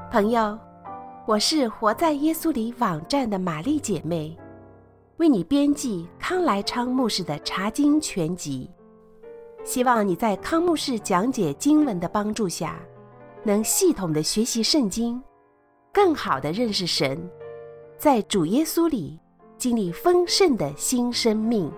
朋友，我是活在耶稣里网站的玛丽姐妹，为你编辑康来昌牧师的查经全集，希望你在康牧师讲解经文的帮助下，能系统的学习圣经，更好的认识神，在主耶稣里经历丰盛的新生命。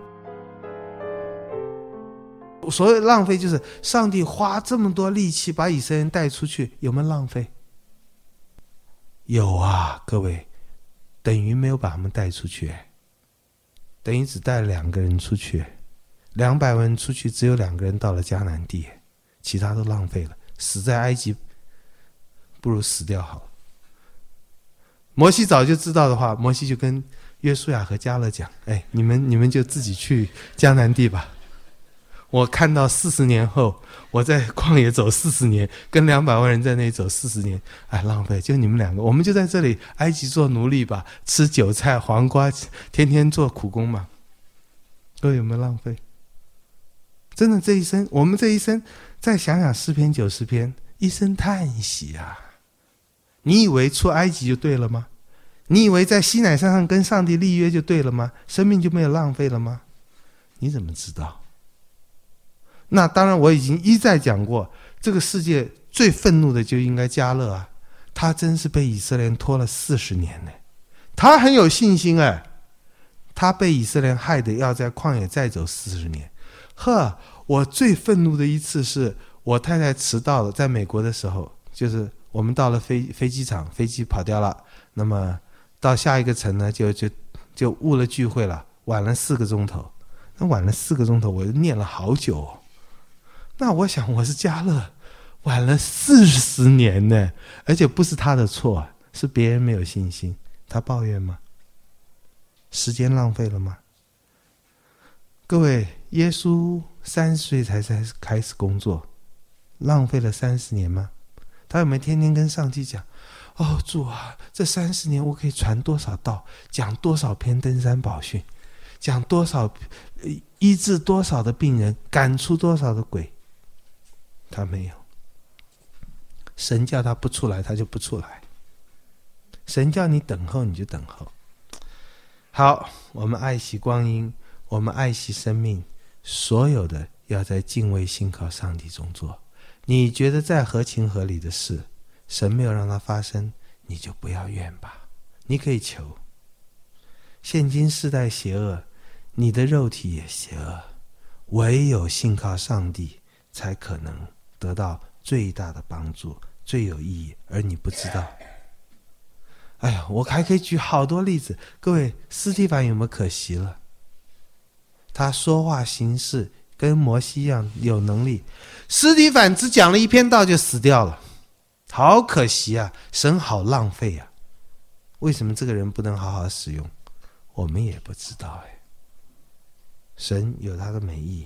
所谓浪费，就是上帝花这么多力气把以色列人带出去，有没有浪费？有啊，各位，等于没有把他们带出去，等于只带了2个人出去，200万人出去，只有2个人到了迦南地，其他都浪费了，死在埃及不如死掉好了。摩西早就知道的话，摩西就跟约书亚和迦勒讲，你们就自己去迦南地吧，我看到40年后，我在旷野走40年，跟200万人在那里走40年，浪费，就你们2个，我们就在这里埃及做奴隶吧，吃韭菜黄瓜，天天做苦工嘛。各位有没有浪费？真的，这一生，我们这一生再想想诗篇90篇，一声叹息啊。你以为出埃及就对了吗？你以为在西乃山上跟上帝立约就对了吗？生命就没有浪费了吗？你怎么知道？那当然，我已经一再讲过，这个世界最愤怒的就应该迦勒啊，他真是被以色列人拖了40年呢。他很有信心他被以色列人害得要在旷野再走40年。我最愤怒的一次是我太太迟到了，在美国的时候，就是我们到了飞机场，飞机跑掉了，那么到下一个城呢，就误了聚会了，晚了4个钟头。那晚了4个钟头，我就念了好久那我想我是迦勒，晚了40年呢，而且不是他的错，是别人没有信心。他抱怨吗？时间浪费了吗？各位，耶稣30岁才开始工作，浪费了30年吗？他有没有天天跟上帝讲，主啊，这30年我可以传多少道，讲多少篇登山宝训，讲多少医治多少的病人，赶出多少的鬼？他没有。神叫他不出来，他就不出来。神叫你等候，你就等候。好，我们爱惜光阴，我们爱惜生命，所有的要在敬畏信靠上帝中做。你觉得再合情合理的事，神没有让它发生，你就不要怨吧。你可以求。现今世代邪恶，你的肉体也邪恶，唯有信靠上帝才可能得到最大的帮助，最有意义，而你不知道。我还可以举好多例子。各位，司提反有没有可惜了？他说话行事跟摩西一样有能力，司提反只讲了1篇道就死掉了，好可惜啊，神好浪费啊。为什么这个人不能好好使用？我们也不知道神有他的美意。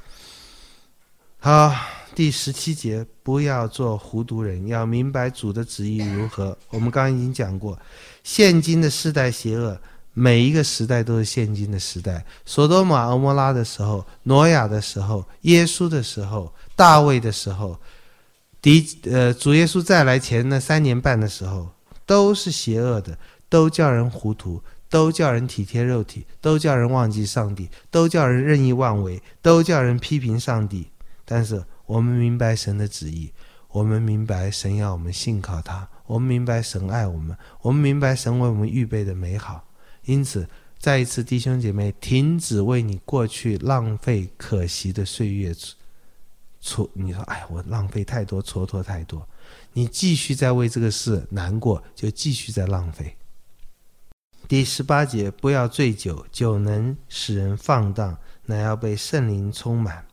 好，第17节，不要做糊涂人，要明白主的旨意如何。我们刚刚已经讲过，现今的世代邪恶，每一个时代都是现今的时代。索多玛俄摩拉的时候，挪亚的时候，耶稣的时候，大卫的时候，主耶稣再来前那3年半的时候，都是邪恶的，都叫人糊涂，都叫人体贴肉体，都叫人忘记上帝，都叫人任意妄为，都叫人批评上帝。但是我们明白神的旨意，我们明白神要我们信靠他，我们明白神爱我们，我们明白神为我们预备的美好。因此再一次，弟兄姐妹，停止为你过去浪费可惜的岁月你说我浪费太多，蹉跎太多，你继续在为这个事难过，就继续在浪费。第18节，不要醉酒，酒能使人放荡，乃要被圣灵充满。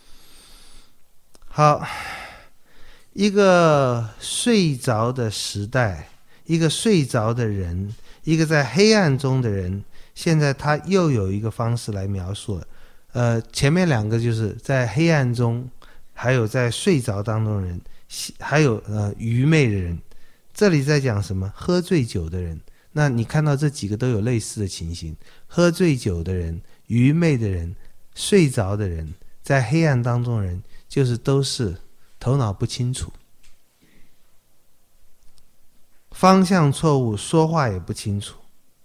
好，一个睡着的时代，一个睡着的人，一个在黑暗中的人，现在他又有一个方式来描述了。前面2个就是在黑暗中，还有在睡着当中的人，还有愚昧的人。这里在讲什么？喝醉酒的人。那你看到这几个都有类似的情形，喝醉酒的人，愚昧的人，睡着的人，在黑暗当中的人，就是都是头脑不清楚。 方向错误，说话也不清楚。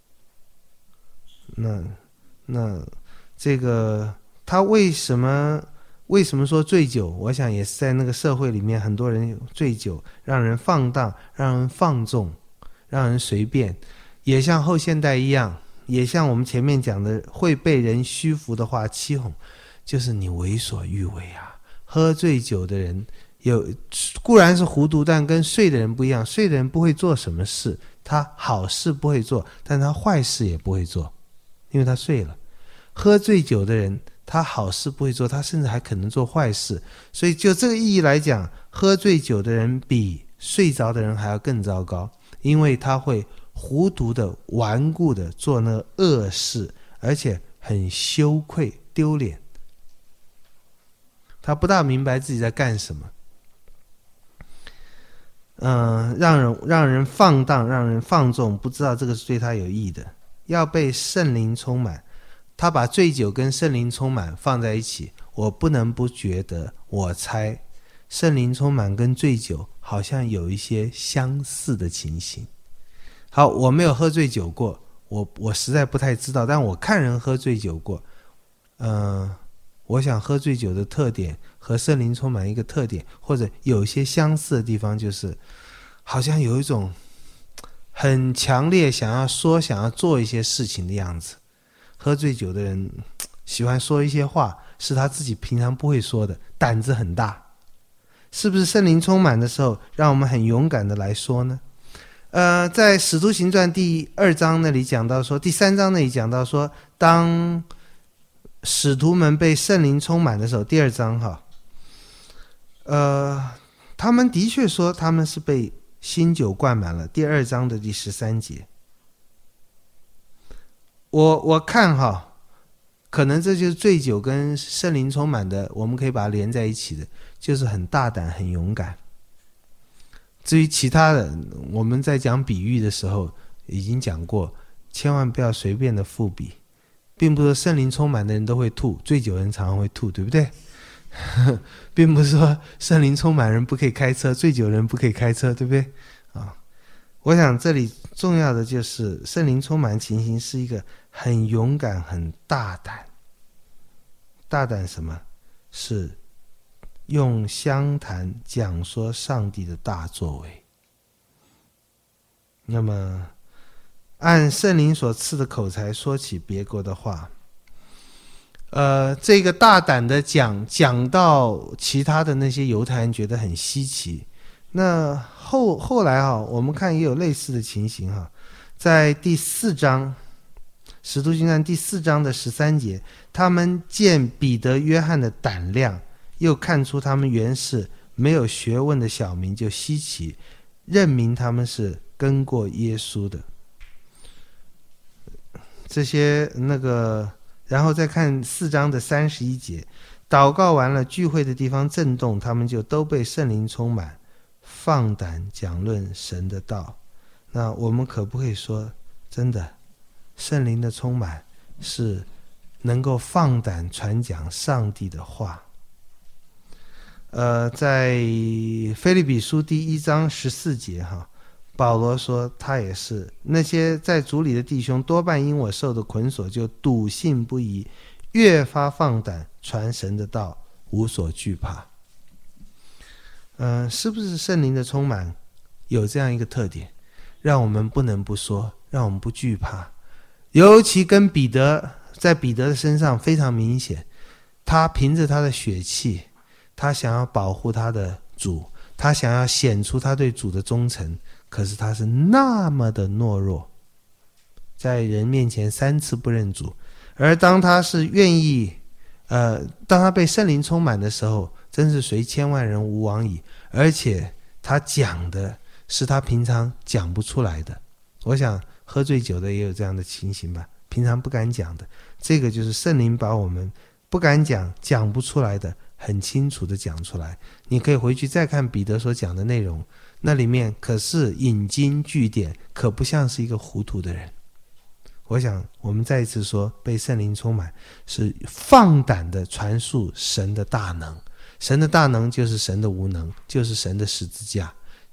那这个他为什么说醉酒？我想也是在那个社会里面，很多人醉酒，让人放荡，让人放纵，让人随便，也像后现代一样，也像我们前面讲的会被人虚浮的话欺哄，就是你为所欲为啊。喝醉酒的人固然是糊涂，但跟睡的人不一样。睡的人不会做什么事，他好事不会做，但他坏事也不会做，因为他睡了。喝醉酒的人，他好事不会做，他甚至还可能做坏事。所以就这个意义来讲，喝醉酒的人比睡着的人还要更糟糕，因为他会糊涂的顽固的做那个恶事，而且很羞愧丢脸。他不大明白自己在干什么，让人放荡，让人放纵，不知道这个是对他有益的。要被圣灵充满，他把醉酒跟圣灵充满放在一起，我不能不觉得，我猜圣灵充满跟醉酒好像有一些相似的情形。好，我没有喝醉酒过，我实在不太知道，但我看人喝醉酒过。我想喝醉酒的特点和圣灵充满一个特点，或者有些相似的地方，就是好像有一种很强烈想要说想要做一些事情的样子。喝醉酒的人喜欢说一些话是他自己平常不会说的，胆子很大。是不是圣灵充满的时候让我们很勇敢的来说呢？在使徒行传第2章那里讲到说，第3章那里讲到说，当使徒们被圣灵充满的时候，第2章他们的确说他们是被新酒灌满了，第2章的第13节。我看可能这就是醉酒跟圣灵充满的，我们可以把它连在一起的，就是很大胆很勇敢。至于其他的，我们在讲比喻的时候已经讲过，千万不要随便的复比，并不是说圣灵充满的人都会吐，醉酒人常常会吐，对不对？并不是说圣灵充满人不可以开车，醉酒人不可以开车，对不对？我想这里重要的就是圣灵充满情形是一个很勇敢很大胆。大胆什么？是用相谈讲说上帝的大作为。那么按圣灵所赐的口才说起别国的话，这个大胆的讲到其他的那些犹太人觉得很稀奇。那后来我们看也有类似的情形在第4章使徒行传第4章的13节，他们见彼得约翰的胆量，又看出他们原是没有学问的小民，就稀奇，认明他们是跟过耶稣的。这些然后再看4章的31节，祷告完了，聚会的地方震动，他们就都被圣灵充满，放胆讲论神的道。那我们可不可以说，真的圣灵的充满是能够放胆传讲上帝的话？在腓立比书第1章14节保罗说他也是，那些在主里的弟兄多半因我受的捆锁，就笃信不疑，越发放胆传神的道，无所惧怕。是不是圣灵的充满有这样一个特点，让我们不能不说，让我们不惧怕？尤其跟在彼得的身上非常明显，他凭着他的血气，他想要保护他的主，他想要显出他对主的忠诚，可是他是那么的懦弱，在人面前3次不认主。而当他是愿意当他被圣灵充满的时候，真是随千万人吾往矣，而且他讲的是他平常讲不出来的。我想喝醉酒的也有这样的情形吧，平常不敢讲的，这个就是圣灵把我们不敢讲不出来的很清楚的讲出来。你可以回去再看彼得所讲的内容，那里面可是引经据典，可不像是一个糊涂的人。我想我们再一次说，被圣灵充满是放胆的传述神的大能。神的大能就是神的无能，就是神的十字架，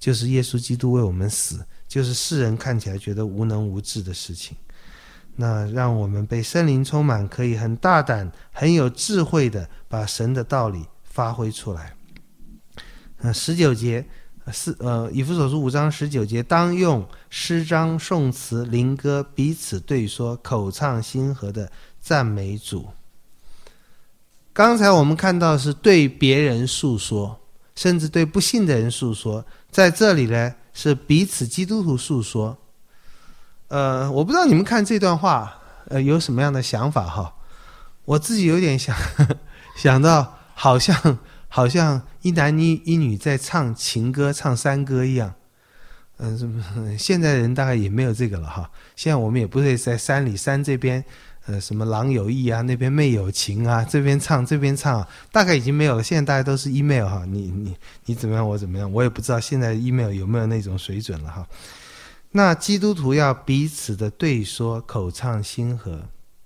就是耶稣基督为我们死，就是世人看起来觉得无能无智的事情。那让我们被圣灵充满，可以很大胆很有智慧的把神的道理发挥出来。19节以弗所书5章19节，当用诗章颂词灵歌彼此对说，口唱心和的赞美主。刚才我们看到是对别人诉说，甚至对不信的人诉说，在这里呢是彼此基督徒诉说。我不知道你们看这段话有什么样的想法哈？我自己有点想到好像一男一女在唱情歌唱山歌一样。现在人大概也没有这个了哈。现在我们也不会在山这边什么郎有意啊，那边妹有情啊，这边唱这边唱，大概已经没有了。现在大家都是 email 哈，你怎么样我怎么样，我也不知道现在 email 有没有那种水准了哈。那基督徒要彼此的对说，口唱心和，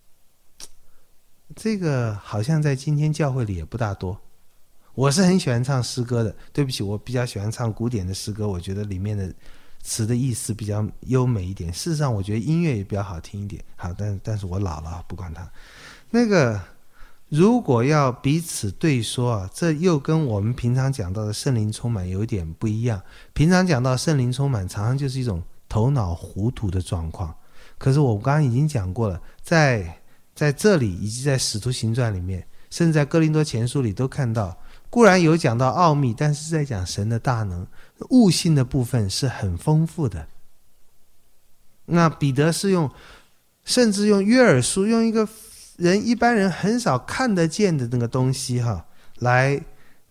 这个好像在今天教会里也不大多。我是很喜欢唱诗歌的，对不起，我比较喜欢唱古典的诗歌，我觉得里面的词的意思比较优美一点。事实上我觉得音乐也比较好听一点。好，但是我老了，不管它。那个如果要彼此对说啊，这又跟我们平常讲到的圣灵充满有一点不一样。平常讲到圣灵充满常常就是一种头脑糊涂的状况，可是我刚刚已经讲过了，在这里以及在使徒行传里面，甚至在哥林多前书里都看到，固然有讲到奥秘，但是在讲神的大能，悟性的部分是很丰富的。那彼得是甚至用约珥书，用一般人很少看得见的那个东西哈，来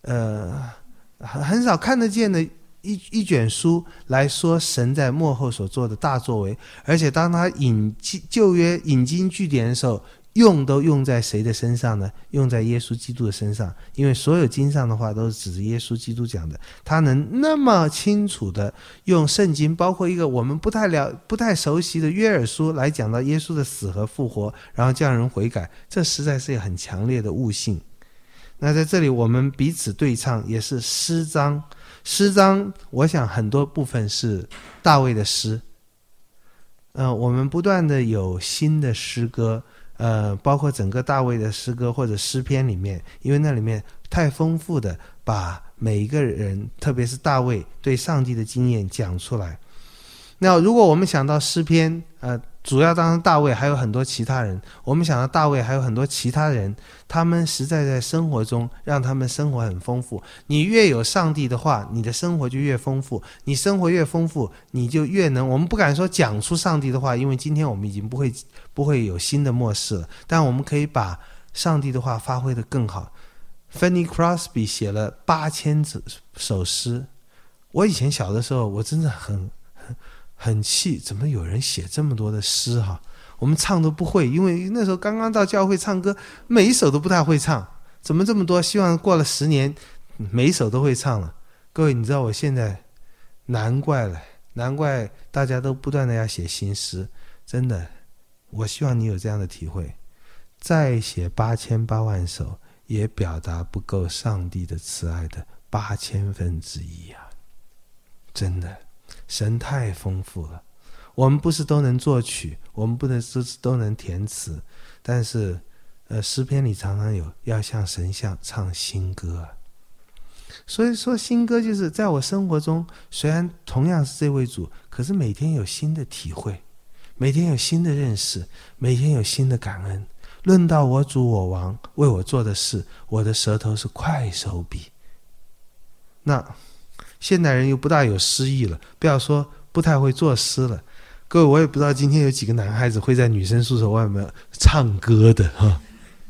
很少看得见的一卷书来说神在末后所做的大作为。而且当他旧约引经据典的时候，都用在谁的身上呢？用在耶稣基督的身上，因为所有经上的话都是指着耶稣基督讲的。他能那么清楚的用圣经，包括一个我们不太熟悉的约珥书来讲到耶稣的死和复活，然后叫人悔改，这实在是很强烈的悟性。那在这里我们彼此对唱，也是诗章。诗章我想很多部分是大卫的诗，我们不断的有新的诗歌，包括整个大卫的诗歌或者诗篇里面，因为那里面太丰富的把每一个人，特别是大卫对上帝的经验讲出来。那如果我们想到诗篇，主要当然大卫还有很多其他人，我们想到大卫还有很多其他人，他们实在在生活中让他们生活很丰富。你越有上帝的话，你的生活就越丰富，你生活越丰富，你就越能，我们不敢说讲出上帝的话，因为今天我们已经不会有新的末世了，但我们可以把上帝的话发挥得更好。Fanny Crosby 写了8000首诗，我以前小的时候我真的很气，怎么有人写这么多的诗哈？我们唱都不会，因为那时候刚刚到教会唱歌，每一首都不太会唱，怎么这么多？希望过了10年，每一首都会唱了。各位，你知道我现在难怪大家都不断的要写新诗，真的，我希望你有这样的体会，再写8000-8万首，也表达不够上帝的慈爱的8000分之一啊！真的。神太丰富了，我们不是都能作曲，我们不能都能填词，但是诗篇里常常有要向神唱新歌。所以说新歌就是在我生活中，虽然同样是这位主，可是每天有新的体会，每天有新的认识，每天有新的感恩。论到我主我王为我做的事，我的舌头是快手笔。那现代人又不大有诗意了，不要说不太会作诗了。各位，我也不知道今天有几个男孩子会在女生宿舍外面唱歌的哈。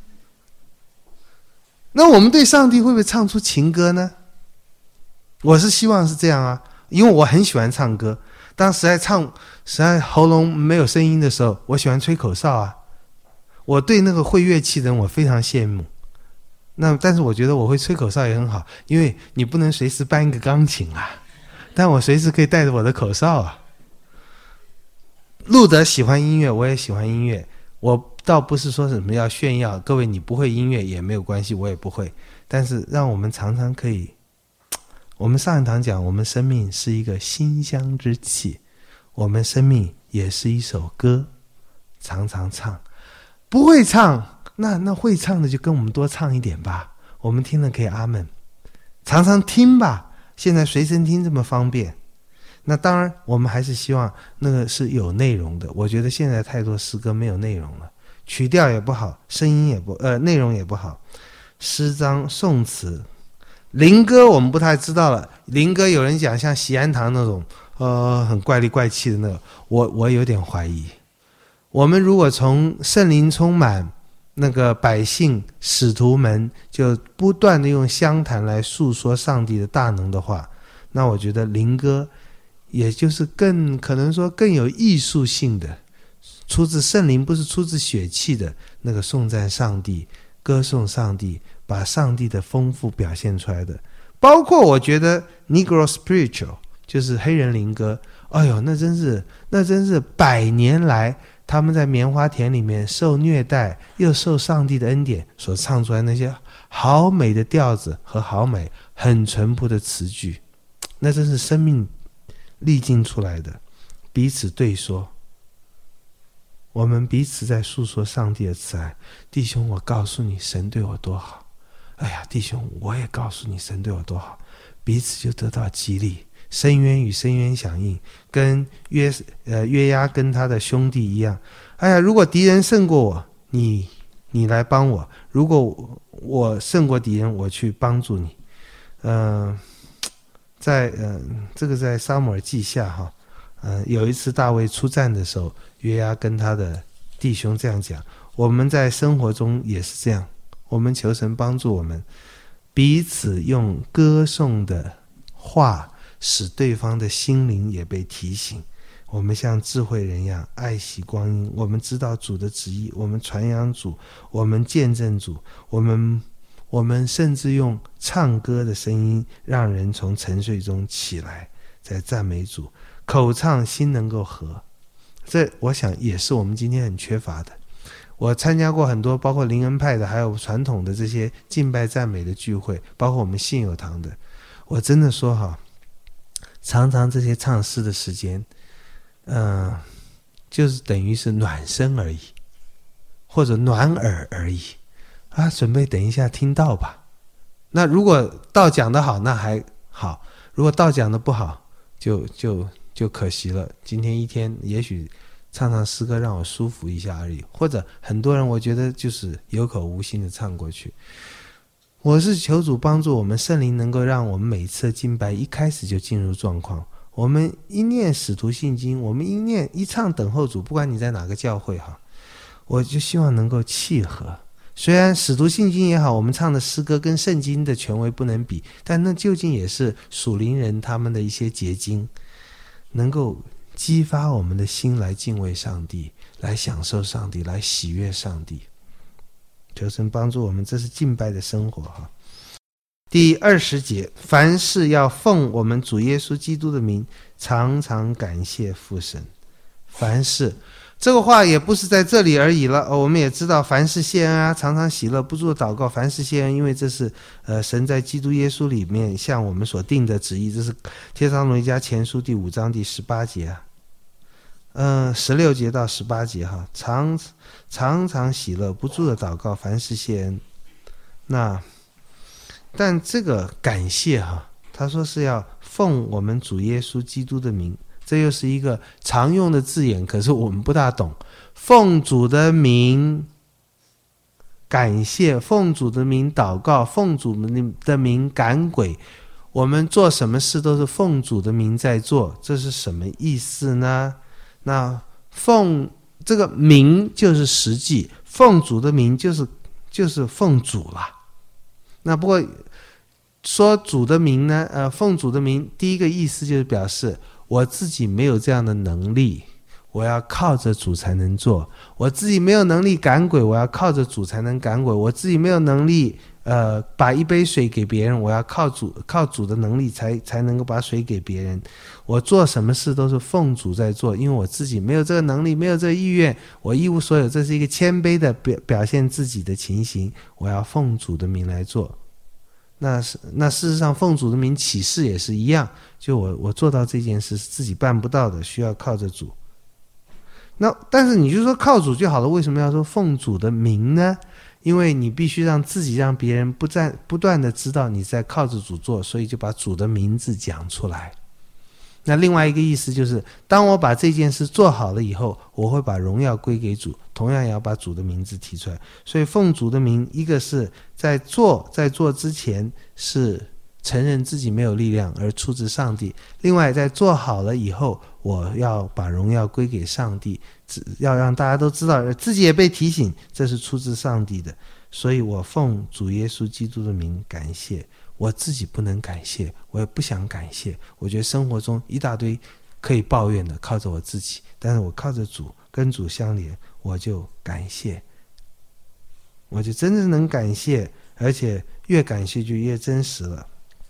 那我们对上帝会不会唱出情歌呢？我是希望是这样啊，因为我很喜欢唱歌。当实在喉咙没有声音的时候，我喜欢吹口哨啊。我对那个会乐器的人我非常羡慕。但是我觉得我会吹口哨也很好，因为你不能随时搬一个钢琴啊，但我随时可以带着我的口哨啊。路德喜欢音乐，我也喜欢音乐，我倒不是说什么要炫耀，各位你不会音乐也没有关系，我也不会，但是让我们常常可以我们上一堂讲，我们生命是一个馨香之气，我们生命也是一首歌，常常唱。不会唱，那会唱的就跟我们多唱一点吧，我们听了可以阿们。常常听吧，现在随身听这么方便。那当然我们还是希望那个是有内容的，我觉得现在太多诗歌没有内容了，曲调也不好，声音也不内容也不好，诗章颂词。灵歌我们不太知道了，灵歌有人讲像喜安堂那种很怪里怪气的那个，我有点怀疑。我们如果从圣灵充满那个百姓使徒们就不断的用香坛来诉说上帝的大能的话，那我觉得灵歌也就是可能说更有艺术性的，出自圣灵，不是出自血气的那个颂赞上帝，歌颂上帝，把上帝的丰富表现出来的。包括我觉得 Negro Spiritual 就是黑人灵歌，哎呦，那真是100年来他们在棉花田里面受虐待又受上帝的恩典所唱出来那些好美的调子和好美很淳朴的词句，那真是生命历尽出来的。彼此对说，我们彼此在诉说上帝的慈爱。弟兄，我告诉你神对我多好，哎呀，弟兄，我也告诉你神对我多好，彼此就得到激励，深渊与深渊响应，跟约押跟他的兄弟一样。哎呀，如果敌人胜过我，你来帮我；如果我胜过敌人，我去帮助你。这个在撒母耳记下哈，有一次大卫出战的时候，约押跟他的弟兄这样讲。我们在生活中也是这样，我们求神帮助我们，彼此用歌颂的话使对方的心灵也被提醒。我们像智慧人一样爱惜光阴，我们知道主的旨意，我们传扬主，我们见证主，我们甚至用唱歌的声音让人从沉睡中起来，在赞美主，口唱心能够合。这我想也是我们今天很缺乏的。我参加过很多包括灵恩派的还有传统的这些敬拜赞美的聚会，包括我们信友堂的，我真的说哈，常常这些唱诗的时间就是等于是暖身而已，或者暖耳而已啊，准备等一下听道吧。那如果道讲得好那还好，如果道讲得不好就可惜了。今天一天也许唱唱诗歌让我舒服一下而已，或者很多人我觉得就是有口无心的唱过去。我是求主帮助我们，圣灵能够让我们每次的敬拜一开始就进入状况。我们一念使徒信经，我们一唱等候主，不管你在哪个教会哈，我就希望能够契合。虽然使徒信经也好，我们唱的诗歌跟圣经的权威不能比，但那究竟也是属灵人他们的一些结晶，能够激发我们的心来敬畏上帝，来享受上帝，来喜悦上帝。求神帮助我们，这是敬拜的生活哈。第20节，凡事要奉我们主耶稣基督的名，常常感谢父神。凡事这个话也不是在这里而已了，我们也知道凡事谢恩啊，常常喜乐，不住祷告，凡事谢恩，因为这是神在基督耶稣里面向我们所定的旨意。这是帖撒罗尼迦前书第5章第18节啊，16节到18节哈，常常喜乐，不住的祷告，凡事谢恩。但这个感谢哈，他说是要奉我们主耶稣基督的名，这又是一个常用的字眼，可是我们不大懂。奉主的名感谢，奉主的名祷告，奉主的名赶鬼，我们做什么事都是奉主的名在做，这是什么意思呢？那奉这个名就是实际，奉主的名就是奉主啦。那不过说主的名呢，奉主的名，第一个意思就是表示我自己没有这样的能力，我要靠着主才能做。我自己没有能力赶鬼，我要靠着主才能赶鬼。我自己没有能力把一杯水给别人，我要靠主的能力才能够把水给别人。我做什么事都是奉主在做，因为我自己没有这个能力，没有这个意愿，我一无所有，这是一个谦卑的表现自己的情形，我要奉主的名来做。 那事实上奉主的名起誓也是一样，就我做到这件事是自己办不到的，需要靠着主。那但是你就说靠主就好了，为什么要说奉主的名呢？因为你必须让自己让别人不断的知道你在靠着主做，所以就把主的名字讲出来。那另外一个意思就是，当我把这件事做好了以后，我会把荣耀归给主，同样也要把主的名字提出来。所以奉主的名，一个是在做之前是承认自己没有力量而出自上帝，另外在做好了以后，我要把荣耀归给上帝，要让大家都知道，自己也被提醒这是出自上帝的。所以我奉主耶稣基督的名感谢。我自己不能感谢，我也不想感谢，我觉得生活中一大堆可以抱怨的，靠着我自己，但是我靠着主，跟主相连，我就感谢，我就真正能感谢，而且越感谢就越真实了。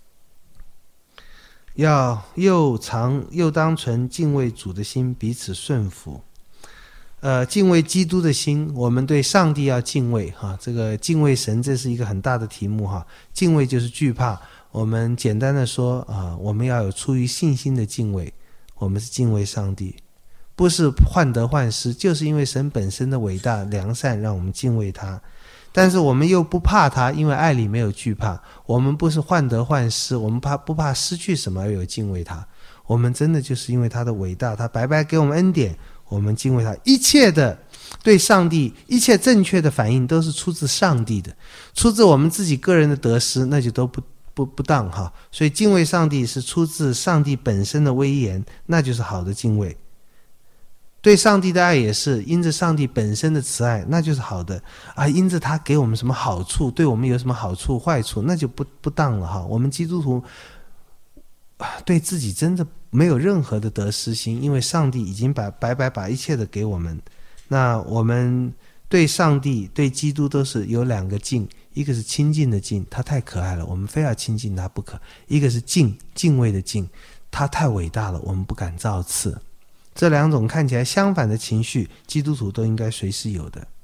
要又当存敬畏主的心，彼此顺服。敬畏基督的心，我们对上帝要敬畏哈。这个敬畏神，这是一个很大的题目哈。敬畏就是惧怕，我们简单的说我们要有出于信心的敬畏。我们是敬畏上帝，不是患得患失，就是因为神本身的伟大良善，让我们敬畏他。但是我们又不怕他，因为爱里没有惧怕。我们不是患得患失，我们不怕失去什么而有敬畏他。我们真的就是因为他的伟大，他白白给我们恩典，我们敬畏他。一切的对上帝，一切正确的反应都是出自上帝的，出自我们自己个人的得失，那就都不当哈。所以敬畏上帝是出自上帝本身的威严，那就是好的敬畏。对上帝的爱也是因着上帝本身的慈爱，那就是好的因着他给我们什么好处，对我们有什么好处坏处，那就不当了哈。我们基督徒对自己真的没有任何的得失心，因为上帝已经白白把一切的给我们。那我们对上帝对基督都是有两个敬，一个是亲近的敬，他太可爱了，我们非要亲近他不可；一个是敬畏的敬，他太伟大了，我们不敢造次。这两种看起来相反的情绪，基督徒都应该随时有的。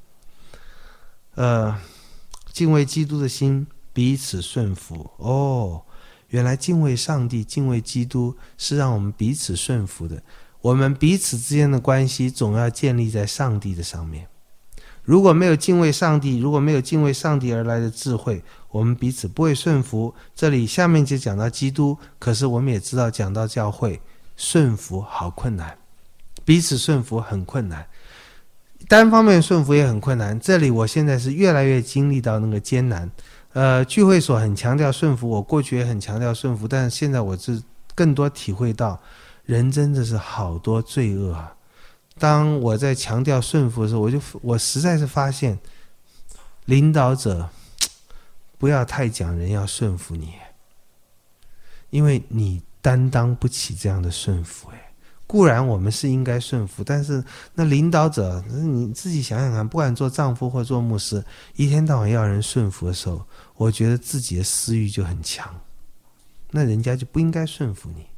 敬畏基督的心，彼此顺服。原来敬畏上帝，敬畏基督是让我们彼此顺服的。我们彼此之间的关系总要建立在上帝的上面。如果没有敬畏上帝，如果没有敬畏上帝而来的智慧，我们彼此不会顺服。这里下面就讲到基督，可是我们也知道讲到教会，顺服好困难，彼此顺服很困难，单方面顺服也很困难。这里我现在是越来越经历到那个艰难。聚会所很强调顺服，我过去也很强调顺服，但是现在我是更多体会到人真的是好多罪恶啊。当我在强调顺服的时候，我实在是发现领导者不要太讲人要顺服你，因为你担当不起这样的顺服。固然我们是应该顺服，但是那领导者你自己想想看，不管做丈夫或做牧师，一天到晚要人顺服的时候，我觉得自己的私欲就很强，那人家就不应该顺服你。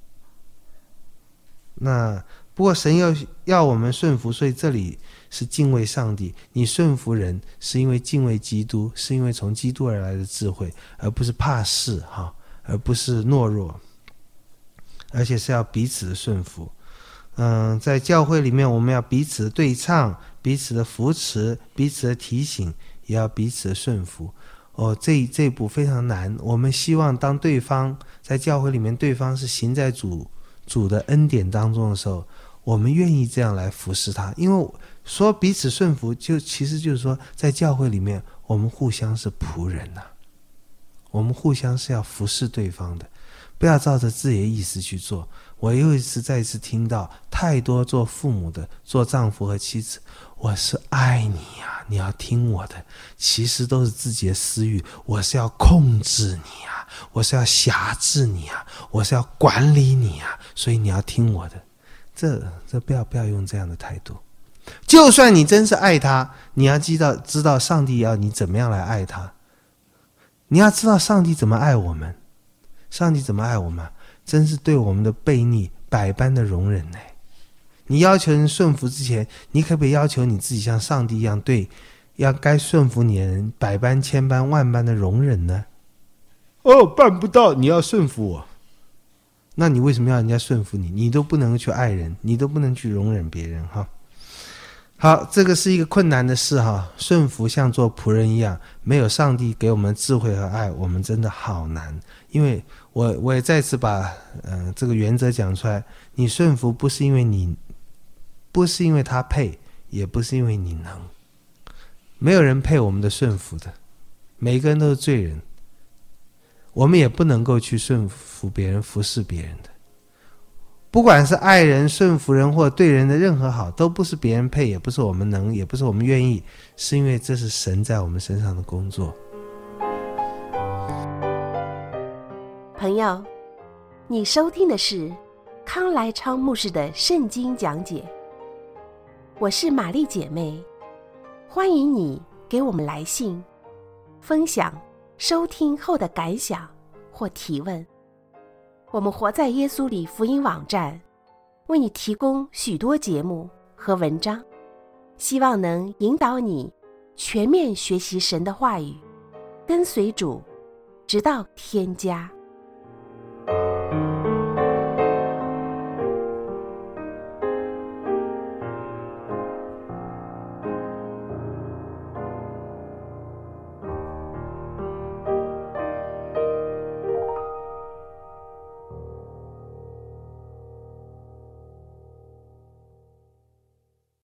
那不过神要我们顺服，所以这里是敬畏上帝。你顺服人是因为敬畏基督，是因为从基督而来的智慧，而不是怕事而不是懦弱，而且是要彼此的顺服。在教会里面，我们要彼此的对唱，彼此的扶持，彼此的提醒，也要彼此的顺服。这一步非常难。我们希望当对方在教会里面，对方是行在主的恩典当中的时候，我们愿意这样来服侍他。因为说彼此顺服，其实就是说，在教会里面，我们互相是仆人我们互相是要服侍对方的，不要照着自己的意思去做。我又再一次听到太多做父母的，做丈夫和妻子，我是爱你你要听我的，其实都是自己的私欲，我是要控制你我是要辖制你我是要管理你所以你要听我的。这不要用这样的态度。就算你真是爱他，你要知道上帝要你怎么样来爱他。你要知道上帝怎么爱我们，上帝怎么爱我们，真是对我们的悖逆百般的容忍你要求人顺服之前，你可不可以要求你自己像上帝一样，对该顺服你的人百般千般万般的容忍呢？ 办不到，你要顺服我。那你为什么要人家顺服你？你都不能去爱人，你都不能去容忍别人哈。好，这个是一个困难的事哈。顺服像做仆人一样，没有上帝给我们智慧和爱，我们真的好难。因为我也再次把这个原则讲出来，你顺服不是因为他配，也不是因为你能。没有人配我们的顺服的，每一个人都是罪人。我们也不能够去顺服别人，服侍别人的。不管是爱人、顺服人或对人的任何好，都不是别人配，也不是我们能，也不是我们愿意，是因为这是神在我们身上的工作。 朋友，你收听的是康来昌牧师的圣经讲解。我是玛丽姐妹，欢迎你给我们来信，分享收听后的感想或提问。我们活在耶稣里福音网站为你提供许多节目和文章，希望能引导你全面学习神的话语，跟随主，直到天家。